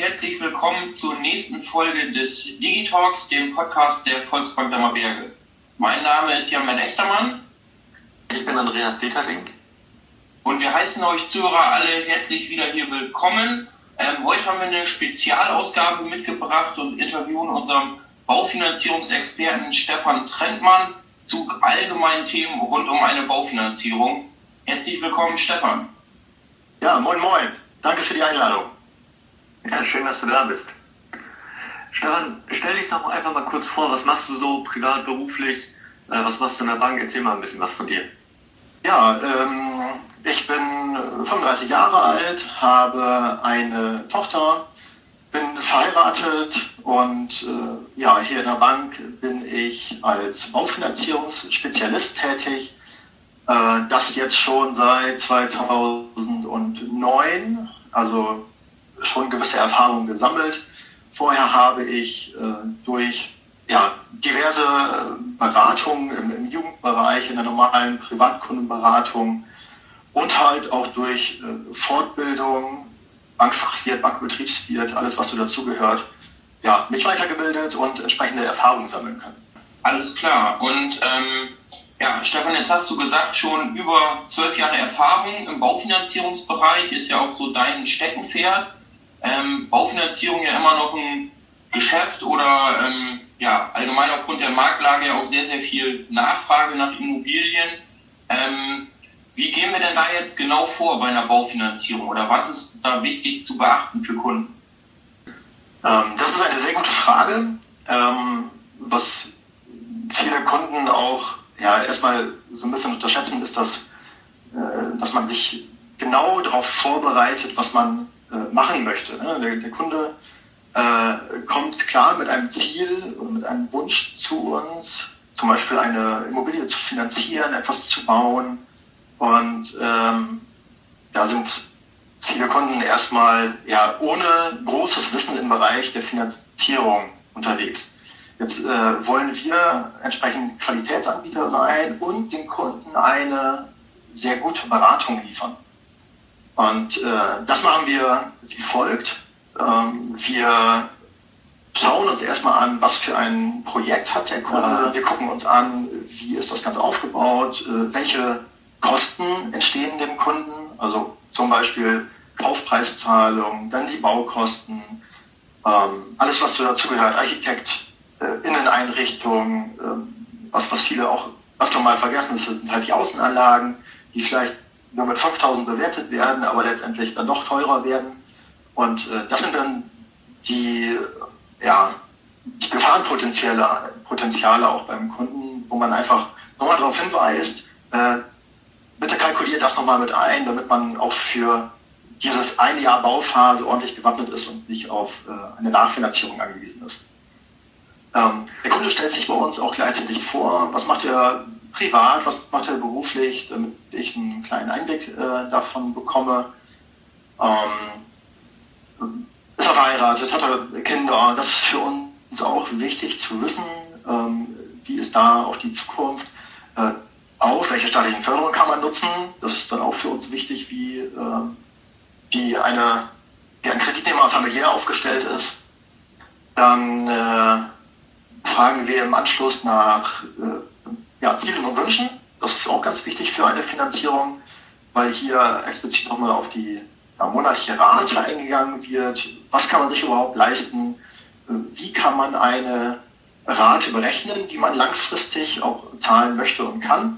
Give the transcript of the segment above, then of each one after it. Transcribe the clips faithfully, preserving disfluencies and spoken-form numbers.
herzlich willkommen zur nächsten Folge des Digitalks, dem Podcast der Volksbank Dammerberge. Mein Name ist Jan Echtermann. Ich bin Andreas Dieterling. Und wir heißen euch Zuhörer alle herzlich wieder hier willkommen. Ähm, heute haben wir eine Spezialausgabe mitgebracht und interviewen unseren Baufinanzierungsexperten Stefan Trentmann zu allgemeinen Themen rund um eine Baufinanzierung. Herzlich willkommen, Stefan. Ja, moin moin. Danke für die Einladung. Ja, schön, dass du da bist. Stefan, stell dich doch einfach mal kurz vor, was machst du so privat, beruflich, äh, was machst du in der Bank? Erzähl mal ein bisschen was von dir. Ja, ähm, ich bin fünfunddreißig Jahre alt, habe eine Tochter, bin verheiratet und äh, ja, hier in der Bank bin ich als Baufinanzierungsspezialist tätig. Äh, das jetzt schon seit zweitausendneun, also schon gewisse Erfahrungen gesammelt. Vorher habe ich äh, durch ja, diverse Beratungen im, im Jugendbereich, in der normalen Privatkundenberatung und halt auch durch äh, Fortbildung, Bankfachwirt, Bankbetriebswirt, alles was so dazugehört, ja, mich weitergebildet und entsprechende Erfahrungen sammeln können. Alles klar. Und ähm, ja, Stefan, jetzt hast du gesagt, schon über zwölf Jahre Erfahrung im Baufinanzierungsbereich ist ja auch so dein Steckenpferd. Ähm, Baufinanzierung ja immer noch ein Geschäft oder ähm, ja allgemein aufgrund der Marktlage ja auch sehr, sehr viel Nachfrage nach Immobilien. Ähm, wie gehen wir denn da jetzt genau vor bei einer Baufinanzierung oder was ist da wichtig zu beachten für Kunden? Ähm, das ist eine sehr gute Frage, ähm, was viele Kunden auch ja erstmal so ein bisschen unterschätzen, ist, dass, äh, dass man sich genau darauf vorbereitet, was man machen möchte. Der, der Kunde äh, kommt klar mit einem Ziel und mit einem Wunsch zu uns, zum Beispiel eine Immobilie zu finanzieren, etwas zu bauen. Und ähm, da sind viele Kunden erstmal ja ohne großes Wissen im Bereich der Finanzierung unterwegs. Jetzt äh, wollen wir entsprechend Qualitätsanbieter sein und den Kunden eine sehr gute Beratung liefern. Und äh, das machen wir wie folgt. Ähm, wir schauen uns erstmal an, was für ein Projekt hat der Kunde. Wir gucken uns an, wie ist das Ganze aufgebaut, äh, welche Kosten entstehen dem Kunden, also zum Beispiel Kaufpreiszahlung, dann die Baukosten, ähm, alles was so dazugehört, Architekt, äh, Inneneinrichtung, äh, was, was viele auch öfter mal vergessen, das sind halt die Außenanlagen, die vielleicht nur mit fünftausend bewertet werden, aber letztendlich dann doch teurer werden. Und äh, das sind dann die, ja, die Gefahrenpotenziale Potenziale auch beim Kunden, wo man einfach nochmal darauf hinweist, äh, bitte kalkuliert das nochmal mit ein, damit man auch für dieses eine Jahr Bauphase ordentlich gewappnet ist und nicht auf äh, eine Nachfinanzierung angewiesen ist. Ähm, der Kunde stellt sich bei uns auch gleichzeitig vor, was macht er privat, was macht er beruflich, damit ich einen kleinen Einblick äh, davon bekomme. Ähm, ist er verheiratet, hat er Kinder? Das ist für uns auch wichtig zu wissen, ähm, wie ist da auch die Zukunft, äh, auch welche staatlichen Förderungen kann man nutzen. Das ist dann auch für uns wichtig, wie, äh, wie, eine, wie ein Kreditnehmer familiär aufgestellt ist. Dann äh, fragen wir im Anschluss nach äh, Ja, Zielen und Wünschen, das ist auch ganz wichtig für eine Finanzierung, weil hier explizit nochmal auf die ja, monatliche Rate eingegangen wird. Was kann man sich überhaupt leisten? Wie kann man eine Rate berechnen, die man langfristig auch zahlen möchte und kann?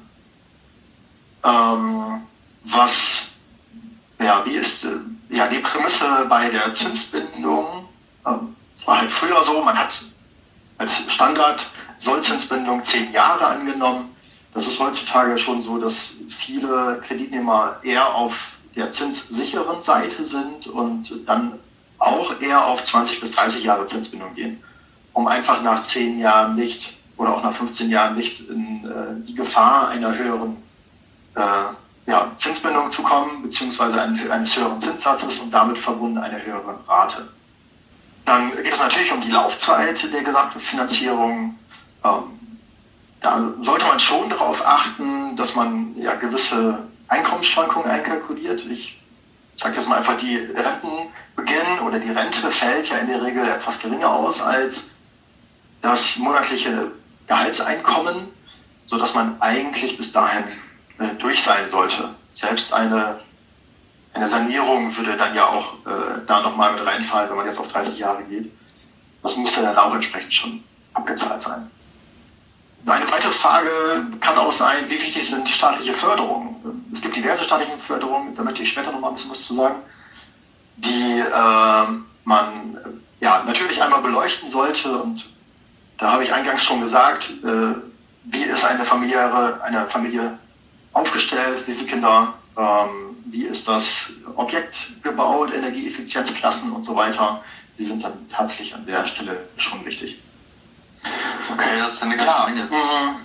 Ähm, was, ja, wie ist ja, die Prämisse bei der Zinsbindung? Ähm, es war halt früher so, man hat als Standard Sollzinsbindung zehn Jahre angenommen. Das ist heutzutage schon so, dass viele Kreditnehmer eher auf der zinssicheren Seite sind und dann auch eher auf zwanzig bis dreißig Jahre Zinsbindung gehen, um einfach nach zehn Jahren nicht oder auch nach fünfzehn Jahren nicht in äh, die Gefahr einer höheren äh, ja, Zinsbindung zu kommen, beziehungsweise eines höheren Zinssatzes und damit verbunden eine höhere Rate. Dann geht es natürlich um die Laufzeit der gesamten Finanzierung. Ähm, da sollte man schon darauf achten, dass man ja gewisse Einkommensschwankungen einkalkuliert. Ich ich sage jetzt mal einfach, die Rentenbeginn oder die Rente fällt ja in der Regel etwas geringer aus als das monatliche Gehaltseinkommen, sodass man eigentlich bis dahin äh, durch sein sollte. Selbst eine, eine Sanierung würde dann ja auch äh, da nochmal mit reinfallen, wenn man jetzt auf dreißig Jahre geht. Das müsste dann auch entsprechend schon abgezahlt sein. Eine weitere Frage kann auch sein, wie wichtig sind staatliche Förderungen? Es gibt diverse staatliche Förderungen, da möchte ich später noch mal ein bisschen was zu sagen, die äh, man ja natürlich einmal beleuchten sollte. Und da habe ich eingangs schon gesagt, äh, wie ist eine Familie, eine Familie aufgestellt, wie viele Kinder, ähm, wie ist das Objekt gebaut, Energieeffizienzklassen und so weiter. Die sind dann tatsächlich an der Stelle schon wichtig. Okay, das ist eine ganze ja, Menge.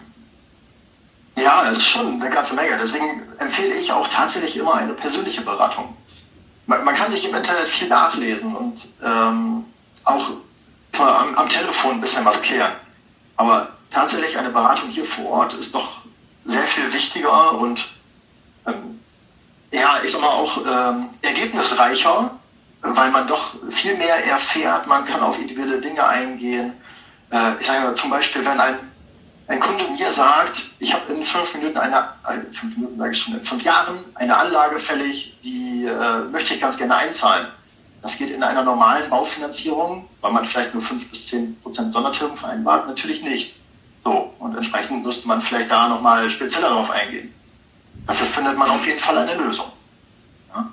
Ja, das ist schon eine ganze Menge. Deswegen empfehle ich auch tatsächlich immer eine persönliche Beratung. Man, man kann sich im Internet viel nachlesen und ähm, auch am, am Telefon ein bisschen was klären. Aber tatsächlich eine Beratung hier vor Ort ist doch sehr viel wichtiger und ähm, ja, ich sag mal auch ähm, ergebnisreicher, weil man doch viel mehr erfährt, man kann auf individuelle Dinge eingehen. Ich sage mal zum Beispiel, wenn ein, ein Kunde mir sagt, ich habe in fünf Minuten eine, äh, fünf Minuten sage ich schon, in fünf Jahren eine Anlage fällig, die äh, möchte ich ganz gerne einzahlen. Das geht in einer normalen Baufinanzierung, weil man vielleicht nur fünf bis zehn Prozent Sondertilgung vereinbart, natürlich nicht. So, und entsprechend müsste man vielleicht da nochmal spezieller darauf eingehen. Dafür findet man auf jeden Fall eine Lösung. Ja,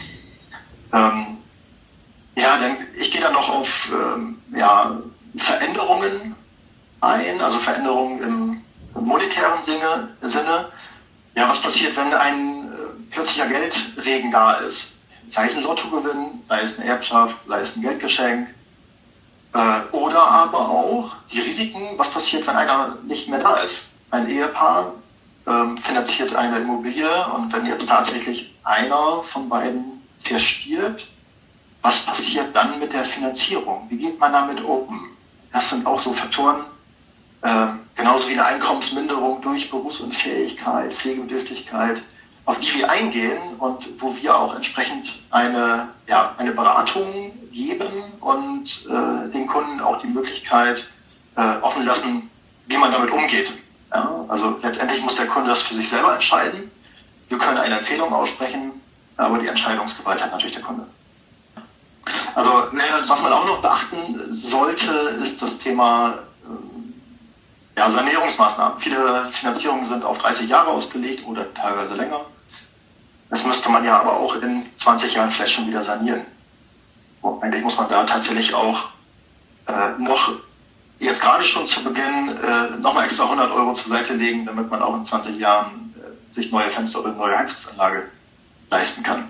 ähm, ja dann, ich gehe dann noch auf, ähm, ja, Veränderungen ein, also Veränderungen im, im monetären Sinne, Sinne. Ja, was passiert, wenn ein äh, plötzlicher Geldregen da ist? Sei es ein Lottogewinn, sei es eine Erbschaft, sei es ein Geldgeschenk. Äh, oder aber auch die Risiken, was passiert, wenn einer nicht mehr da ist? Ein Ehepaar ähm, finanziert eine Immobilie und wenn jetzt tatsächlich einer von beiden verstirbt, was passiert dann mit der Finanzierung? Wie geht man damit um? Das sind auch so Faktoren, äh, genauso wie eine Einkommensminderung durch Berufsunfähigkeit, Pflegebedürftigkeit, auf die wir eingehen und wo wir auch entsprechend eine, ja, eine Beratung geben und äh, den Kunden auch die Möglichkeit äh, offen lassen, wie man damit umgeht. Ja, also letztendlich muss der Kunde das für sich selber entscheiden. Wir können eine Empfehlung aussprechen, aber die Entscheidungsgewalt hat natürlich der Kunde. Also was man auch noch beachten sollte, ist das Thema ähm, ja, Sanierungsmaßnahmen. Viele Finanzierungen sind auf dreißig Jahre ausgelegt oder teilweise länger. Das müsste man ja aber auch in zwanzig Jahren vielleicht schon wieder sanieren. Und eigentlich muss man da tatsächlich auch äh, noch jetzt gerade schon zu Beginn äh, nochmal extra hundert Euro zur Seite legen, damit man auch in zwanzig Jahren äh, sich neue Fenster oder neue Heizungsanlage leisten kann.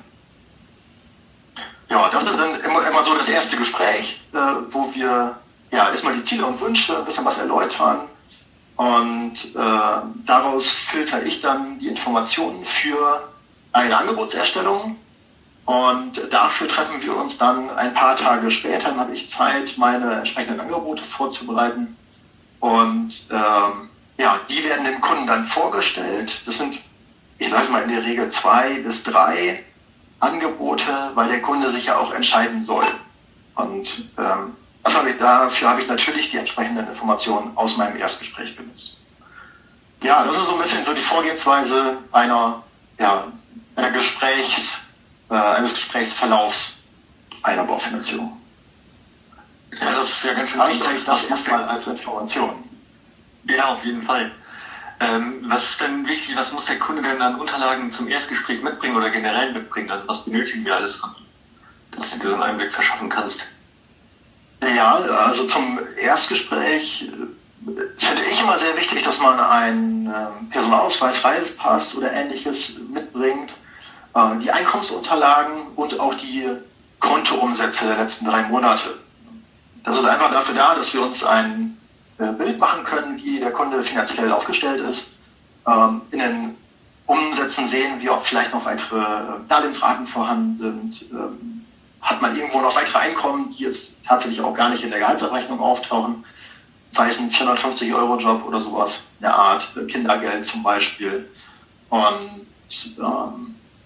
Ja, das ist dann immer, immer so das erste Gespräch, äh, wo wir ja erstmal die Ziele und Wünsche ein bisschen was erläutern und äh, daraus filter ich dann die Informationen für eine Angebotserstellung und dafür treffen wir uns dann ein paar Tage später, dann habe ich Zeit, meine entsprechenden Angebote vorzubereiten und ähm, ja, die werden dem Kunden dann vorgestellt. Das sind, ich sage es mal, in der Regel zwei bis drei Angebote, weil der Kunde sich ja auch entscheiden soll. Und ähm, das habe ich, dafür habe ich natürlich die entsprechenden Informationen aus meinem Erstgespräch genutzt. Ja, das ist so ein bisschen so die Vorgehensweise einer, ja, einer Gesprächs, äh, eines Gesprächsverlaufs einer Baufinanzierung. Ja, das ist ja ganz schön wichtig. Ich das erstmal als Information. Ja, auf jeden Fall. Ähm, was ist denn wichtig, was muss der Kunde denn an Unterlagen zum Erstgespräch mitbringen oder generell mitbringen? Also was benötigen wir alles von ihm, dass du dir so einen Einblick verschaffen kannst? Ja, also zum Erstgespräch finde ich immer sehr wichtig, dass man einen ähm, Personalausweis, Reisepass oder ähnliches mitbringt, äh, die Einkommensunterlagen und auch die Kontoumsätze der letzten drei Monate. Das ist einfach dafür da, dass wir uns ein äh, Bild machen können, wie der Kunde finanziell aufgestellt ist. Ähm, in den Umsätzen sehen wir, ob vielleicht noch weitere Darlehensraten vorhanden sind. Ähm, hat man irgendwo noch weitere Einkommen, die jetzt tatsächlich auch gar nicht in der Gehaltsabrechnung auftauchen, sei es ein vierhundertfünfzig Euro Job oder sowas, der Art, Kindergeld zum Beispiel. Und ähm,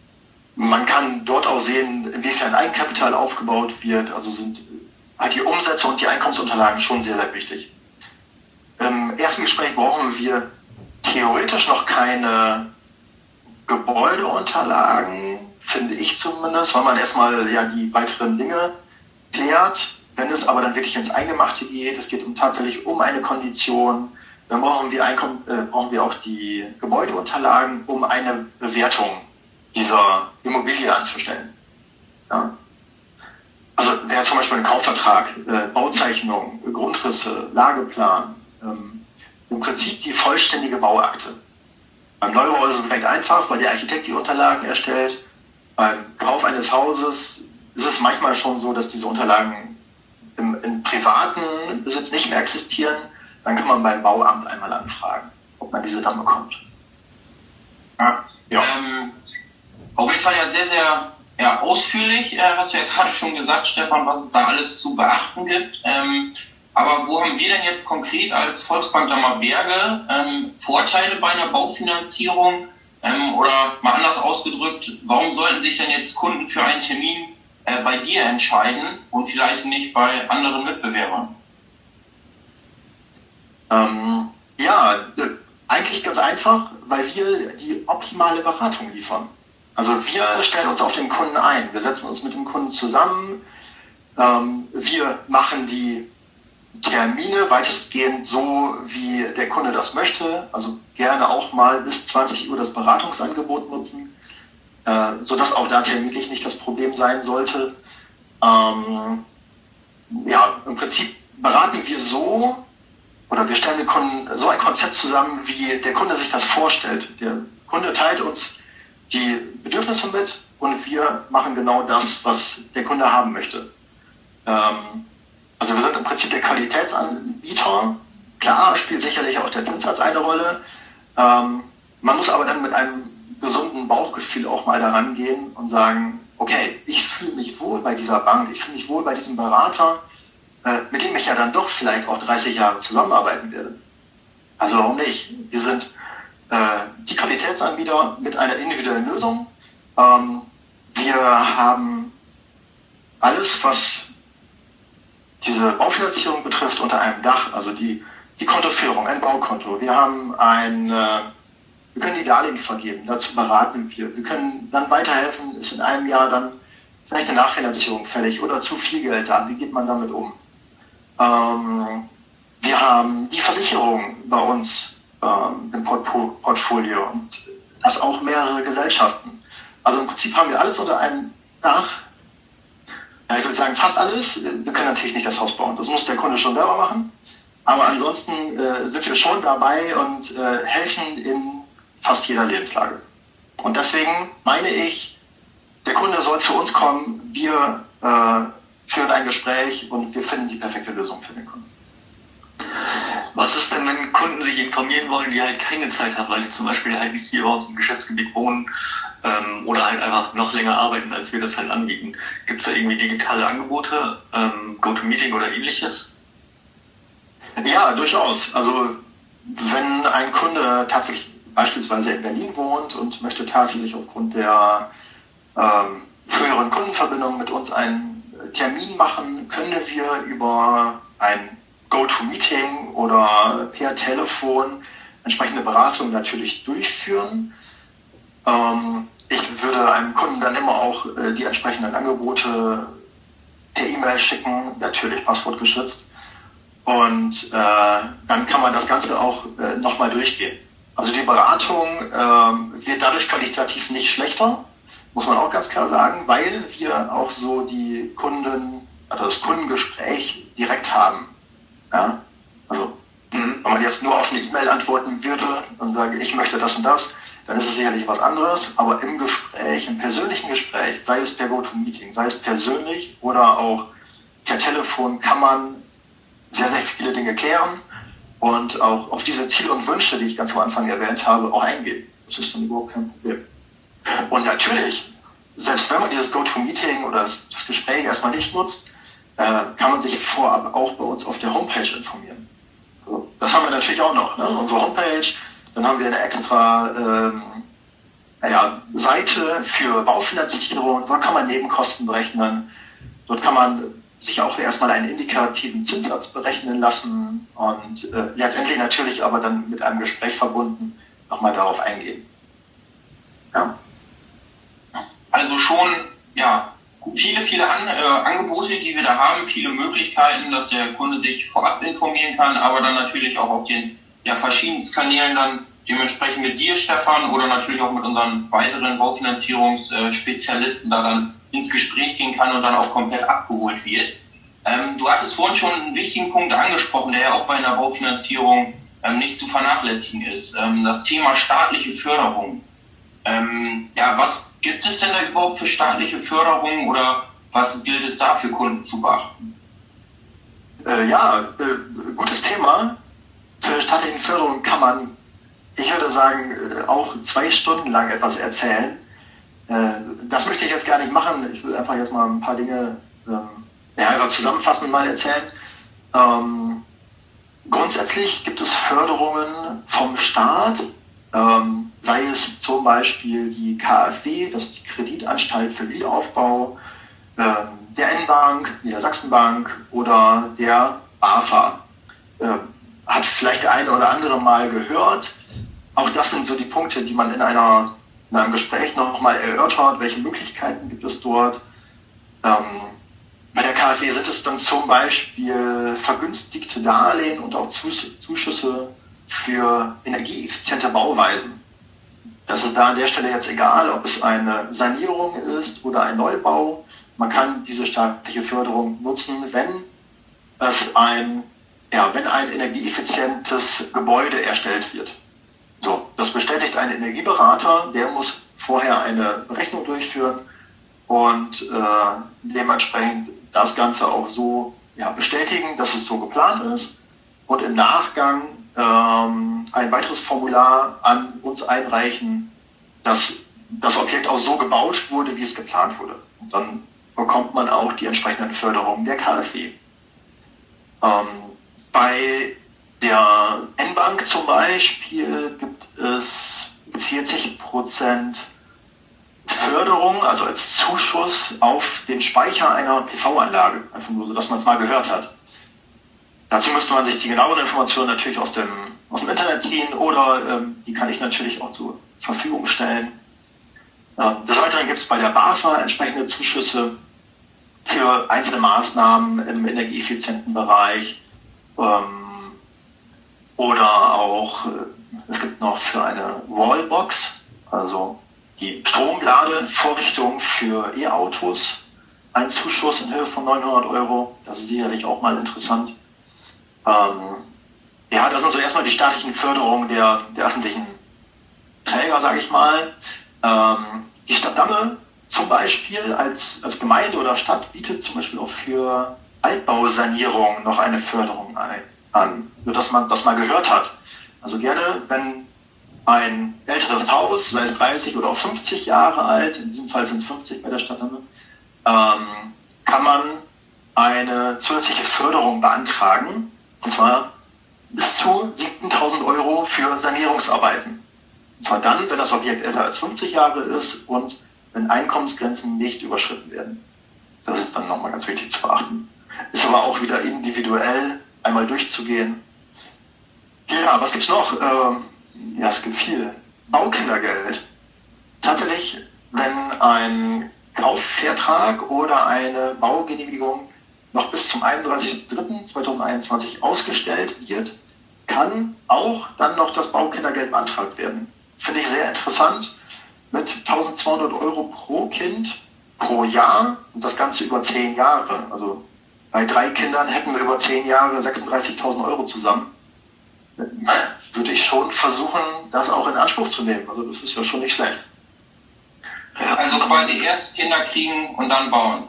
man kann dort auch sehen, inwiefern Eigenkapital aufgebaut wird. Also sind halt die Umsätze und die Einkommensunterlagen schon sehr, sehr wichtig. Im ersten Gespräch brauchen wir theoretisch noch keine Gebäudeunterlagen, finde ich zumindest, weil man erstmal ja die weiteren Dinge klärt. Wenn es aber dann wirklich ins Eingemachte geht, es geht um, tatsächlich um eine Kondition, dann brauchen wir, Einkommen, äh, brauchen wir auch die Gebäudeunterlagen, um eine Bewertung dieser Immobilie anzustellen. Ja? Also wer zum Beispiel einen Kaufvertrag, äh, Bauzeichnung, Grundrisse, Lageplan, ähm, im Prinzip die vollständige Bauakte. Beim Neubau ist es recht einfach, weil der Architekt die Unterlagen erstellt. Beim Kauf eines Hauses ist es manchmal schon so, dass diese Unterlagen im, im privaten Besitz nicht mehr existieren. Dann kann man beim Bauamt einmal anfragen, ob man diese dann bekommt. Ja. Ja. Ähm, auf jeden Fall ja sehr, sehr ja, ausführlich, äh, hast du ja gerade schon gesagt, Stefan, was es da alles zu beachten gibt. Ähm, aber wo haben wir denn jetzt konkret als Volksbank Dammerberge ähm, Vorteile bei einer Baufinanzierung? Ähm, oder mal anders ausgedrückt, warum sollten sich denn jetzt Kunden für einen Termin äh, bei dir entscheiden und vielleicht nicht bei anderen Mitbewerbern? Ähm, ja, eigentlich ganz einfach, weil wir die optimale Beratung liefern. Also wir stellen uns auf den Kunden ein, wir setzen uns mit dem Kunden zusammen, ähm, wir machen die Termine weitestgehend so, wie der Kunde das möchte, also gerne auch mal bis zwanzig Uhr das Beratungsangebot nutzen, äh, sodass auch da terminlich nicht das Problem sein sollte. Ähm, ja, im Prinzip beraten wir so, oder wir stellen den Kunden so ein Konzept zusammen, wie der Kunde sich das vorstellt. Der Kunde teilt uns die Bedürfnisse mit und wir machen genau das, was der Kunde haben möchte. Ähm, also wir sind im Prinzip der Qualitätsanbieter. Klar spielt sicherlich auch der Zinssatz eine Rolle. Ähm, man muss aber dann mit einem gesunden Bauchgefühl auch mal daran gehen und sagen, okay, ich fühle mich wohl bei dieser Bank, ich fühle mich wohl bei diesem Berater, äh, mit dem ich ja dann doch vielleicht auch dreißig Jahre zusammenarbeiten werde. Also warum nicht? Wir sind äh, die Qualitätsanbieter mit einer individuellen Lösung. Ähm, wir haben alles, was diese Baufinanzierung betrifft, unter einem Dach, also die, die Kontoführung, ein Baukonto. Wir haben ein, äh, wir können die Darlehen vergeben, dazu beraten wir. Wir können dann weiterhelfen, ist in einem Jahr dann vielleicht eine Nachfinanzierung fällig oder zu viel Geld da, wie geht man damit um? Ähm, wir haben die Versicherung bei uns ähm, im Portpo- Portfolio und das auch mehrere Gesellschaften. Also im Prinzip haben wir alles unter einem Dach. Ja, ich würde sagen, fast alles. Wir können natürlich nicht das Haus bauen. Das muss der Kunde schon selber machen. Aber ansonsten äh, sind wir schon dabei und äh, helfen in fast jeder Lebenslage. Und deswegen meine ich, der Kunde soll zu uns kommen, wir äh, führen ein Gespräch und wir finden die perfekte Lösung für den Kunden. Was ist denn, wenn Kunden sich informieren wollen, die halt keine Zeit haben, weil die zum Beispiel halt nicht hier bei uns im Geschäftsgebiet wohnen ähm, oder halt einfach noch länger arbeiten, als wir das halt anbieten? Gibt es da irgendwie digitale Angebote, ähm, GoToMeeting oder ähnliches? Ja, durchaus. Also wenn ein Kunde tatsächlich beispielsweise in Berlin wohnt und möchte tatsächlich aufgrund der ähm, früheren Kundenverbindung mit uns einen Termin machen, können wir über ein GoToMeeting oder per Telefon entsprechende Beratung natürlich durchführen. Ähm, ich würde einem Kunden dann immer auch äh, die entsprechenden Angebote per E-Mail schicken, natürlich passwortgeschützt. Und äh, dann kann man das Ganze auch äh, nochmal durchgehen. Also die Beratung äh, wird dadurch qualitativ nicht schlechter, muss man auch ganz klar sagen, weil wir auch so die Kunden, also das Kundengespräch direkt haben. Ja? Also mhm. wenn man jetzt nur auf eine E-Mail antworten würde und sage, ich möchte das und das, dann ist es sicherlich was anderes. Aber im Gespräch, im persönlichen Gespräch, sei es per GoToMeeting, sei es persönlich oder auch per Telefon, kann man sehr, sehr viele Dinge klären und auch auf diese Ziele und Wünsche, die ich ganz am Anfang erwähnt habe, auch eingehen. Das ist dann überhaupt kein Problem. Und natürlich, selbst wenn man dieses GoToMeeting oder das, das Gespräch erstmal nicht nutzt, äh, kann man sich vorab auch bei uns auf der Homepage informieren. Also, das haben wir natürlich auch noch, ne? Unsere Homepage, dann haben wir eine extra ähm, naja, Seite für Baufinanzierung. Dort kann man Nebenkosten berechnen. Dort kann man sich auch erstmal einen indikativen Zinssatz berechnen lassen und äh, letztendlich natürlich aber dann mit einem Gespräch verbunden nochmal darauf eingehen. Ja. Also schon, ja, viele, viele An äh, Angebote, die wir da haben, viele Möglichkeiten, dass der Kunde sich vorab informieren kann, aber dann natürlich auch auf den ja, verschiedensten Kanälen dann dementsprechend mit dir, Stefan, oder natürlich auch mit unseren weiteren Baufinanzierungsspezialisten da dann ins Gespräch gehen kann und dann auch komplett abgeholt wird. Ähm, du hattest vorhin schon einen wichtigen Punkt angesprochen, der ja auch bei einer Baufinanzierung ähm, nicht zu vernachlässigen ist. Ähm, das Thema staatliche Förderung. Ähm, ja, was gibt es denn da überhaupt für staatliche Förderung oder was gilt es da für Kunden zu beachten? Äh, ja, äh, gutes Thema. Zur staatlichen Förderung kann man, ich würde sagen, äh, auch zwei Stunden lang etwas erzählen. Das möchte ich jetzt gar nicht machen. Ich will einfach jetzt mal ein paar Dinge ähm, ja, einfach zusammenfassend mal erzählen. Ähm, grundsätzlich gibt es Förderungen vom Staat, ähm, sei es zum Beispiel die K f W, das ist die Kreditanstalt für Wiederaufbau, ähm, der N-Bank, der Sachsenbank oder der BAFA. Ähm, hat vielleicht der eine oder andere mal gehört. Auch das sind so die Punkte, die man in einer in einem Gespräch nochmal erörtert, welche Möglichkeiten gibt es dort. Ähm, bei der K f W sind es dann zum Beispiel vergünstigte Darlehen und auch Zuschüsse für energieeffiziente Bauweisen. Das ist da an der Stelle jetzt egal, ob es eine Sanierung ist oder ein Neubau. Man kann diese staatliche Förderung nutzen, wenn es ein, ja, wenn ein energieeffizientes Gebäude erstellt wird. So, das bestätigt ein Energieberater, der muss vorher eine Berechnung durchführen und äh, dementsprechend das Ganze auch so ja, bestätigen, dass es so geplant ist und im Nachgang ähm, ein weiteres Formular an uns einreichen, dass das Objekt auch so gebaut wurde, wie es geplant wurde. Und dann bekommt man auch die entsprechenden Förderungen der K f W. Ähm, bei der N-Bank zum Beispiel gibt es vierzig Prozent Förderung, also als Zuschuss auf den Speicher einer P V-Anlage. Einfach nur so, dass man es mal gehört hat. Dazu müsste man sich die genaueren Informationen natürlich aus dem, aus dem Internet ziehen oder ähm, die kann ich natürlich auch zur Verfügung stellen. Ähm, des Weiteren gibt es bei der BAFA entsprechende Zuschüsse für einzelne Maßnahmen im energieeffizienten Bereich. Ähm, Oder auch, es gibt noch für eine Wallbox, also die Stromladevorrichtung für E-Autos, einen Zuschuss in Höhe von neunhundert Euro. Das ist sicherlich auch mal interessant. Ähm, ja, das sind so erstmal die staatlichen Förderungen der, der öffentlichen Träger, sage ich mal. Ähm, die Stadt Damme zum Beispiel als, als Gemeinde oder Stadt bietet zum Beispiel auch für Altbausanierung noch eine Förderung ein. an, nur dass man das mal gehört hat. Also gerne, wenn ein älteres Haus, sei es dreißig oder auch fünfzig Jahre alt, in diesem Fall sind es fünfzig bei der Stadt, ähm, kann man eine zusätzliche Förderung beantragen, und zwar bis zu siebzehntausend Euro für Sanierungsarbeiten. Und zwar dann, wenn das Objekt älter als fünfzig Jahre ist und wenn Einkommensgrenzen nicht überschritten werden. Das ist dann nochmal ganz wichtig zu beachten. Ist aber auch wieder individuell einmal durchzugehen. Ja, was gibt's noch? Ähm, ja, es gibt viel. Baukindergeld. Tatsächlich, wenn ein Kaufvertrag oder eine Baugenehmigung noch bis zum einunddreißigsten dritten zweitausendeinundzwanzig ausgestellt wird, kann auch dann noch das Baukindergeld beantragt werden. Finde ich sehr interessant. Mit eintausendzweihundert Euro pro Kind pro Jahr und das Ganze über zehn Jahre. Also bei drei Kindern hätten wir über zehn Jahre sechsunddreißigtausend Euro zusammen. Würde ich schon versuchen, das auch in Anspruch zu nehmen. Also das ist ja schon nicht schlecht. Also quasi erst Kinder kriegen und dann bauen.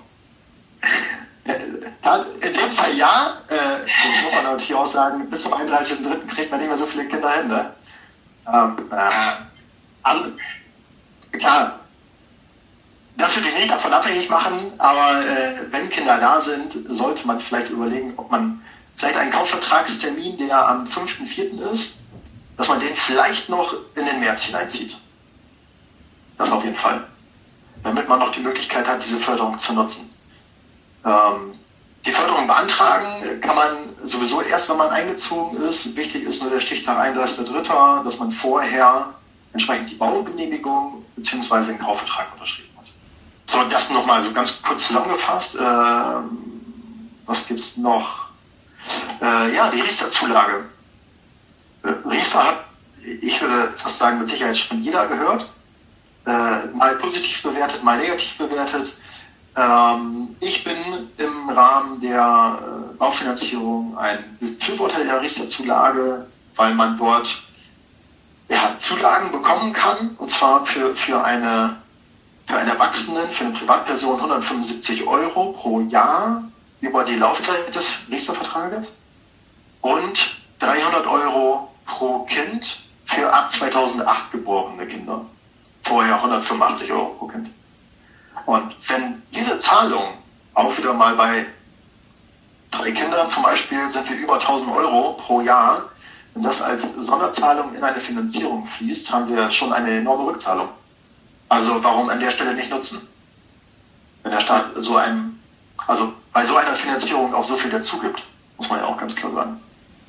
In dem Fall ja. Äh, muss man natürlich auch sagen, bis zum einunddreißigsten dritten kriegt man nicht mehr so viele Kinder hin. Ne? Ähm, äh, also klar, das würde ich nicht davon abhängig machen, aber äh, wenn Kinder da sind, sollte man vielleicht überlegen, ob man vielleicht einen Kaufvertragstermin, der am fünften vierten ist, dass man den vielleicht noch in den März hineinzieht. Das auf jeden Fall. Damit man noch die Möglichkeit hat, diese Förderung zu nutzen. Ähm, die Förderung beantragen kann man sowieso erst, wenn man eingezogen ist. Wichtig ist nur der Stichtag einunddreißigster dritter, dass man vorher entsprechend die Baugenehmigung bzw. den Kaufvertrag unterschrieben hat. So, das nochmal so ganz kurz zusammengefasst. Ähm, was gibt's noch? Äh, ja, die Riester-Zulage. Äh, Riester hat, ich würde fast sagen, mit Sicherheit schon jeder gehört. Äh, mal positiv bewertet, mal negativ bewertet. Ähm, ich bin im Rahmen der äh, Baufinanzierung ein Befürworter der Riester-Zulage, weil man dort ja, Zulagen bekommen kann, und zwar für, für eine für einen Erwachsenen, für eine Privatperson hundertfünfundsiebzig Euro pro Jahr über die Laufzeit des Riester-Vertrages und dreihundert Euro pro Kind für ab zweitausendacht geborene Kinder. Vorher hundertfünfundachtzig Euro pro Kind. Und wenn diese Zahlung auch wieder mal bei drei Kindern zum Beispiel sind wir über tausend Euro pro Jahr, wenn das als Sonderzahlung in eine Finanzierung fließt, haben wir schon eine enorme Rückzahlung. Also warum an der Stelle nicht nutzen? Wenn der Staat so einem, also bei so einer Finanzierung auch so viel dazu gibt, muss man ja auch ganz klar sagen.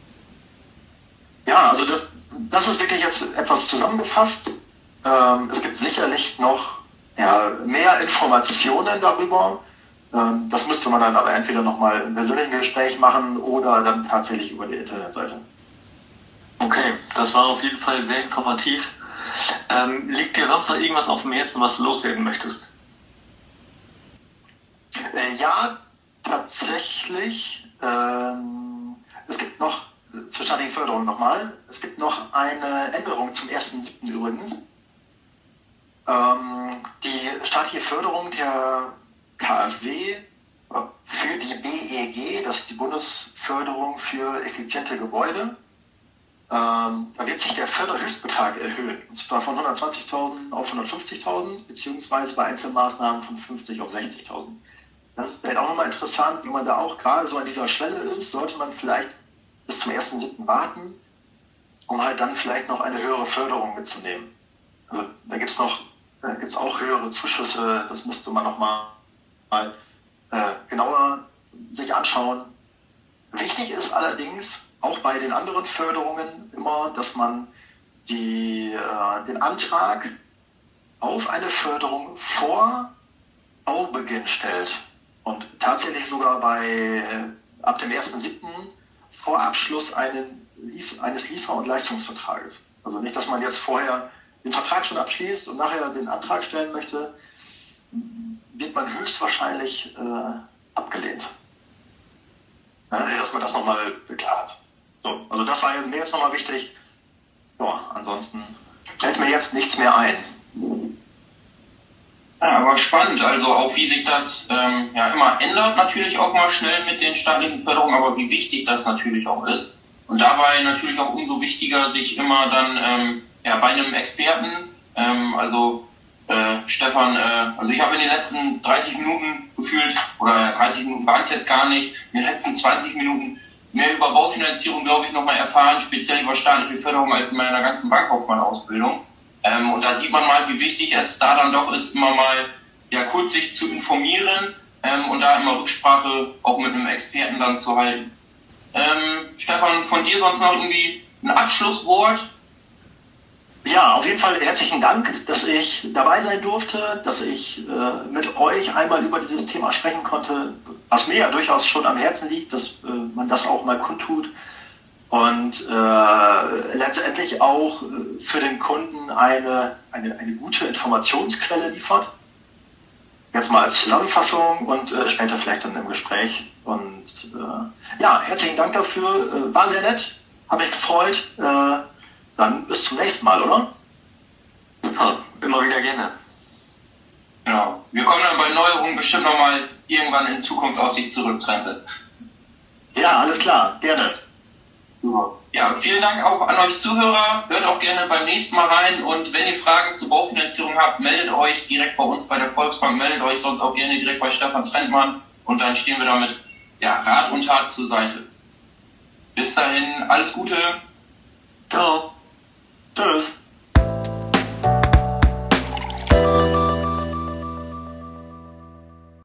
Ja, also das, das ist wirklich jetzt etwas zusammengefasst. Ähm, es gibt sicherlich noch ja, mehr Informationen darüber. Ähm, das müsste man dann aber entweder nochmal im persönlichen Gespräch machen oder dann tatsächlich über die Internetseite. Okay, das war auf jeden Fall sehr informativ. Ähm, liegt dir sonst noch irgendwas auf dem Herzen, was du loswerden möchtest? Äh, ja, tatsächlich. Ähm, es gibt noch, äh, zur staatlichen Förderung nochmal, es gibt noch eine Änderung zum ersten siebten übrigens. Ähm, die staatliche Förderung der K f W für die B E G, das ist die Bundesförderung für effiziente Gebäude, ähm, da wird sich der Förderhöchstbetrag erhöhen. Und zwar von hundertzwanzigtausend auf hundertfünfzigtausend, beziehungsweise bei Einzelmaßnahmen von fünfzig auf sechzigtausend. Das ist vielleicht auch nochmal interessant, wenn man da auch gerade so an dieser Schwelle ist, sollte man vielleicht bis zum ersten siebten warten, um halt dann vielleicht noch eine höhere Förderung mitzunehmen. Also, da gibt es noch, da gibt's auch höhere Zuschüsse, das müsste man nochmal mal, äh, genauer sich anschauen. Wichtig ist allerdings, auch bei den anderen Förderungen immer, dass man die, äh, den Antrag auf eine Förderung vor Baubeginn stellt und tatsächlich sogar bei äh, ab dem ersten siebten vor Abschluss einen, eines Liefer- und Leistungsvertrages. Also nicht, dass man jetzt vorher den Vertrag schon abschließt und nachher den Antrag stellen möchte, wird man höchstwahrscheinlich äh, abgelehnt. Ja, dass man das nochmal beklärt. So, also das war mir jetzt nochmal wichtig. Ja, ansonsten fällt mir jetzt nichts mehr ein. Ja, aber spannend, also auch wie sich das ähm, ja immer ändert, natürlich auch mal schnell mit den staatlichen Förderungen, aber wie wichtig das natürlich auch ist. Und dabei natürlich auch umso wichtiger, sich immer dann ähm, ja, bei einem Experten, ähm, also äh, Stefan, äh, also ich habe in den letzten dreißig Minuten gefühlt, oder dreißig Minuten waren es jetzt gar nicht, in den letzten zwanzig Minuten mehr über Baufinanzierung, glaube ich, nochmal erfahren, speziell über staatliche Förderung als in meiner ganzen Bankkaufmann-Ausbildung. Ähm, und da sieht man mal, wie wichtig es da dann doch ist, immer mal ja kurz sich zu informieren ähm, und da immer Rücksprache auch mit einem Experten dann zu halten. Ähm, Stefan, von dir sonst noch irgendwie ein Abschlusswort? Ja, auf jeden Fall herzlichen Dank, dass ich dabei sein durfte, dass ich äh, mit euch einmal über dieses Thema sprechen konnte, was mir ja durchaus schon am Herzen liegt, dass äh, man das auch mal kundtut und äh, letztendlich auch äh, für den Kunden eine, eine, eine gute Informationsquelle liefert. Jetzt mal als Zusammenfassung und äh, später vielleicht dann im Gespräch. Und äh, ja, herzlichen Dank dafür, äh, war sehr nett, habe mich gefreut. Äh, Dann bis zum nächsten Mal, oder? Super, immer wieder gerne. Genau. Wir kommen dann bei Neuerungen bestimmt nochmal irgendwann in Zukunft auf dich zurück, Trente. Ja, alles klar, gerne. Ja, vielen Dank auch an euch Zuhörer. Hört auch gerne beim nächsten Mal rein. Und wenn ihr Fragen zur Baufinanzierung habt, meldet euch direkt bei uns bei der Volksbank, meldet euch sonst auch gerne direkt bei Stefan Trentmann. Und dann stehen wir damit ja, Rat und Tat zur Seite. Bis dahin, alles Gute. Ciao. Tschüss.